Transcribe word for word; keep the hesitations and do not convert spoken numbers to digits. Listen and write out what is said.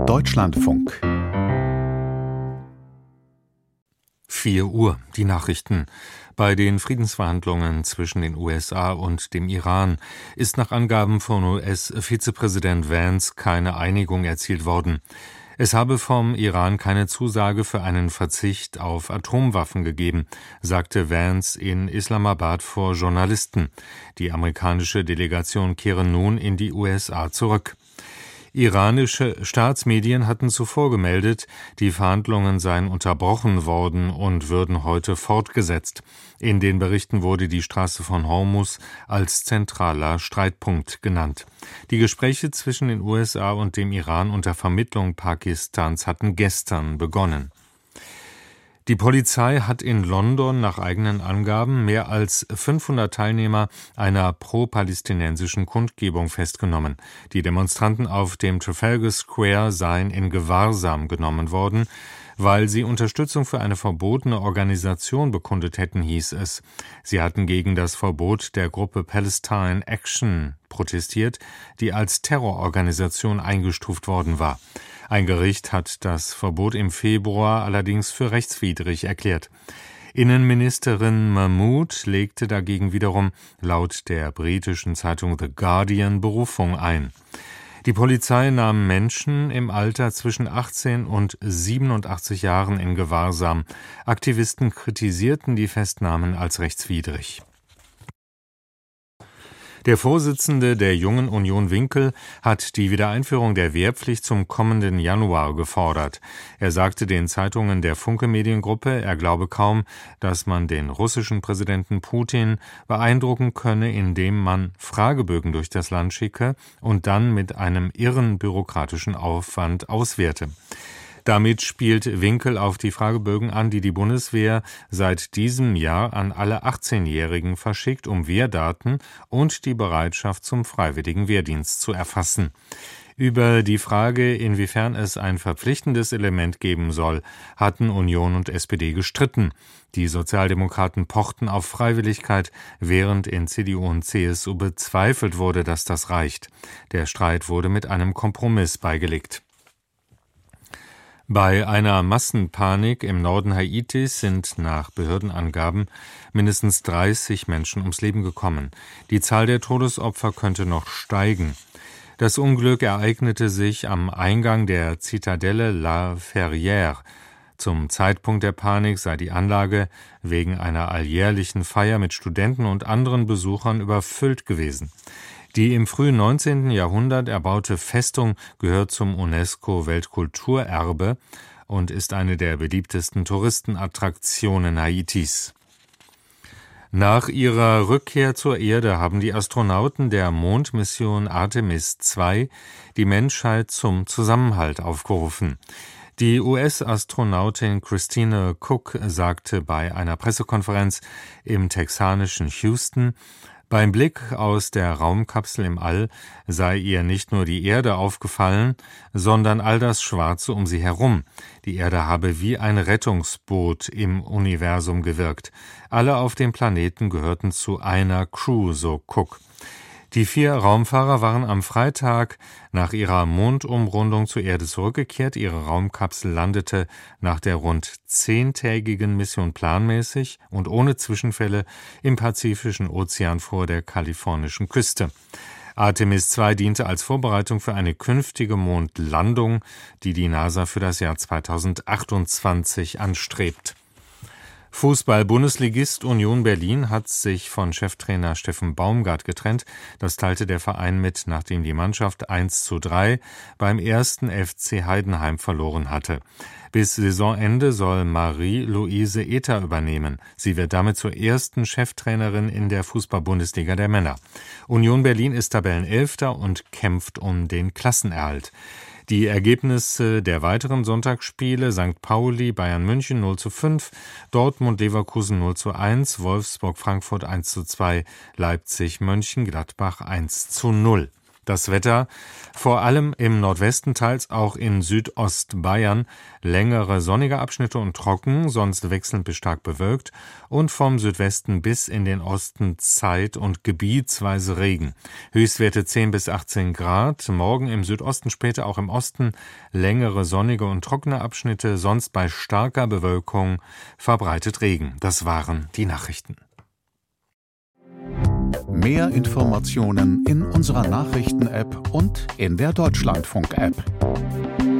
Deutschlandfunk. vier Uhr, die Nachrichten. Bei den Friedensverhandlungen zwischen den U S A und dem Iran ist nach Angaben von U S-Vizepräsident Vance keine Einigung erzielt worden. Es habe vom Iran keine Zusage für einen Verzicht auf Atomwaffen gegeben, sagte Vance in Islamabad vor Journalisten. Die amerikanische Delegation kehre nun in die U S A zurück. Iranische Staatsmedien hatten zuvor gemeldet, die Verhandlungen seien unterbrochen worden und würden heute fortgesetzt. In den Berichten wurde die Straße von Hormuz als zentraler Streitpunkt genannt. Die Gespräche zwischen den U S A und dem Iran unter Vermittlung Pakistans hatten gestern begonnen. Die Polizei hat in London nach eigenen Angaben mehr als fünfhundert Teilnehmer einer pro-palästinensischen Kundgebung festgenommen. Die Demonstranten auf dem Trafalgar Square seien in Gewahrsam genommen worden, weil sie Unterstützung für eine verbotene Organisation bekundet hätten, hieß es. Sie hatten gegen das Verbot der Gruppe Palestine Action protestiert, die als Terrororganisation eingestuft worden war. Ein Gericht hat das Verbot im Februar allerdings für rechtswidrig erklärt. Innenministerin Mahmood legte dagegen wiederum laut der britischen Zeitung The Guardian Berufung ein. Die Polizei nahm Menschen im Alter zwischen achtzehn und siebenundachtzig Jahren in Gewahrsam. Aktivisten kritisierten die Festnahmen als rechtswidrig. Der Vorsitzende der Jungen Union Winkel hat die Wiedereinführung der Wehrpflicht zum kommenden Januar gefordert. Er sagte den Zeitungen der Funke Mediengruppe, er glaube kaum, dass man den russischen Präsidenten Putin beeindrucken könne, indem man Fragebögen durch das Land schicke und dann mit einem irren bürokratischen Aufwand auswerte. Damit spielt Winkel auf die Fragebögen an, die die Bundeswehr seit diesem Jahr an alle achtzehnjährigen verschickt, um Wehrdaten und die Bereitschaft zum freiwilligen Wehrdienst zu erfassen. Über die Frage, inwiefern es ein verpflichtendes Element geben soll, hatten Union und S P D gestritten. Die Sozialdemokraten pochten auf Freiwilligkeit, während in C D U und C S U bezweifelt wurde, dass das reicht. Der Streit wurde mit einem Kompromiss beigelegt. Bei einer Massenpanik im Norden Haitis sind nach Behördenangaben mindestens dreißig Menschen ums Leben gekommen. Die Zahl der Todesopfer könnte noch steigen. Das Unglück ereignete sich am Eingang der Zitadelle La Ferrière. Zum Zeitpunkt der Panik sei die Anlage wegen einer alljährlichen Feier mit Studenten und anderen Besuchern überfüllt gewesen. Die im frühen neunzehnten Jahrhundert erbaute Festung gehört zum UNESCO-Weltkulturerbe und ist eine der beliebtesten Touristenattraktionen Haitis. Nach ihrer Rückkehr zur Erde haben die Astronauten der Mondmission Artemis zwei die Menschheit zum Zusammenhalt aufgerufen. Die U S-Astronautin Christine Cook sagte bei einer Pressekonferenz im texanischen Houston, beim Blick aus der Raumkapsel im All sei ihr nicht nur die Erde aufgefallen, sondern all das Schwarze um sie herum. Die Erde habe wie ein Rettungsboot im Universum gewirkt. Alle auf dem Planeten gehörten zu einer Crew, so Cook. Die vier Raumfahrer waren am Freitag nach ihrer Mondumrundung zur Erde zurückgekehrt. Ihre Raumkapsel landete nach der rund zehntägigen Mission planmäßig und ohne Zwischenfälle im Pazifischen Ozean vor der kalifornischen Küste. Artemis zwei diente als Vorbereitung für eine künftige Mondlandung, die die NASA für das Jahr zweitausendachtundzwanzig anstrebt. Fußball-Bundesligist Union Berlin hat sich von Cheftrainer Steffen Baumgart getrennt. Das teilte der Verein mit, nachdem die Mannschaft eins zu drei beim ersten F C Heidenheim verloren hatte. Bis Saisonende soll Marie-Louise Ether übernehmen. Sie wird damit zur ersten Cheftrainerin in der Fußball-Bundesliga der Männer. Union Berlin ist Tabellenelfter und kämpft um den Klassenerhalt. Die Ergebnisse der weiteren Sonntagsspiele: Sankt Pauli, Bayern München null zu fünf, Dortmund Leverkusen null zu eins, Wolfsburg Frankfurt eins zu zwei, Leipzig Mönchengladbach eins zu null. Das Wetter, vor allem im Nordwesten, teils auch in Südostbayern, längere sonnige Abschnitte und trocken, sonst wechselnd bis stark bewölkt und vom Südwesten bis in den Osten zeit- und gebietsweise Regen. Höchstwerte zehn bis achtzehn Grad, morgen im Südosten, später auch im Osten längere sonnige und trockene Abschnitte, sonst bei starker Bewölkung verbreitet Regen. Das waren die Nachrichten. Mehr Informationen in unserer Nachrichten-App und in der Deutschlandfunk-App.